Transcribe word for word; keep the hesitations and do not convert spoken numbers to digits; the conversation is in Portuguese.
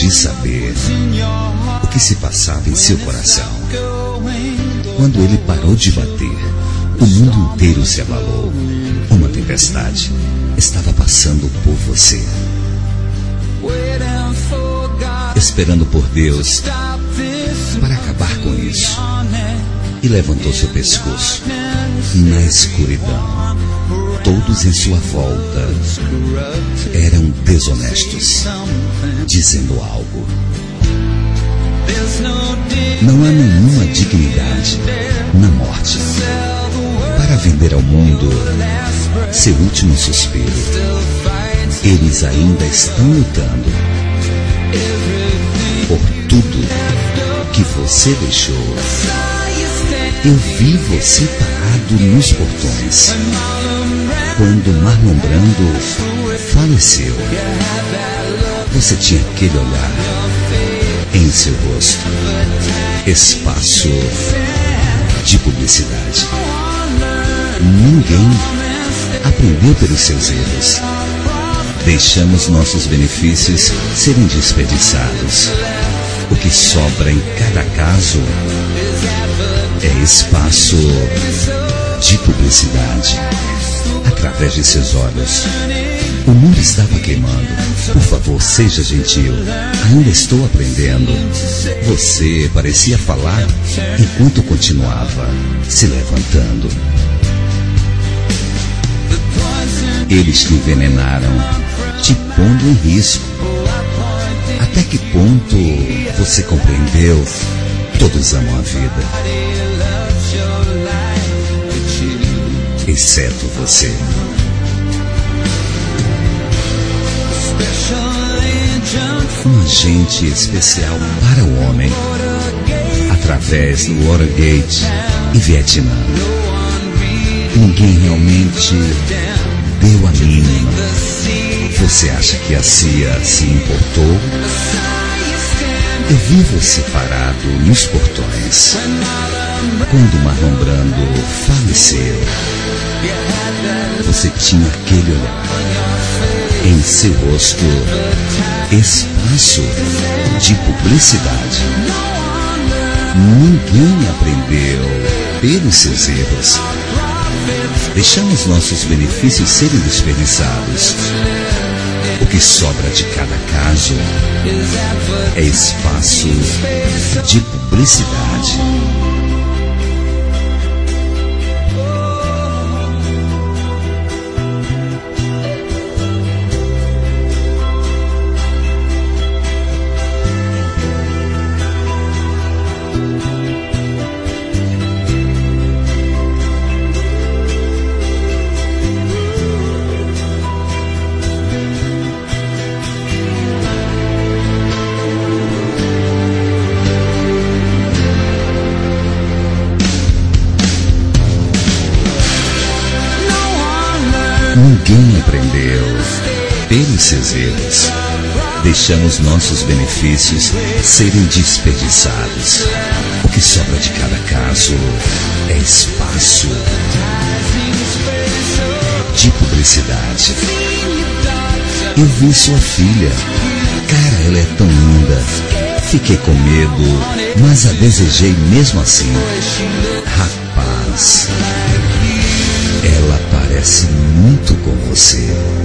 quis saber o que se passava em seu coração. Quando ele parou de bater, o mundo inteiro se abalou. Uma tempestade estava passando por você. Esperando por Deus para acabar com isso. E levantou seu pescoço. Na escuridão, todos em sua volta eram desonestos, dizendo algo. Não há nenhuma dignidade na morte para vender ao mundo seu último suspiro. Eles ainda estão lutando por tudo que você deixou. Eu vi você parado nos portões quando Marlon Brando faleceu. Você tinha aquele olhar em seu rosto, espaço de publicidade. Ninguém aprendeu pelos seus erros. Deixamos nossos benefícios serem desperdiçados. O que sobra em cada caso é espaço de publicidade. Através de seus olhos, o mundo estava queimando. Por favor, seja gentil. Ainda estou aprendendo. Você parecia falar enquanto continuava se levantando. Eles te envenenaram, te pondo em risco. Até que ponto você compreendeu? Todos amam a vida, exceto você. Um agente especial para o homem, através do Watergate e Vietnã. Ninguém realmente deu a mínima. Você acha que a C I A se importou? Eu vi você parado nos portões quando Marlon Brando faleceu. Você tinha aquele olhar em seu rosto, espaço de publicidade. Ninguém aprendeu pelos seus erros. Deixamos nossos benefícios serem desperdiçados. O que sobra de cada caso é espaço de publicidade. Ninguém aprendeu pelos seus erros. Deixamos nossos benefícios serem desperdiçados. O que sobra de cada caso é espaço de publicidade. Eu vi sua filha. Cara, ela é tão linda. Fiquei com medo, mas a desejei mesmo assim. Rapaz, ela parece muito com você.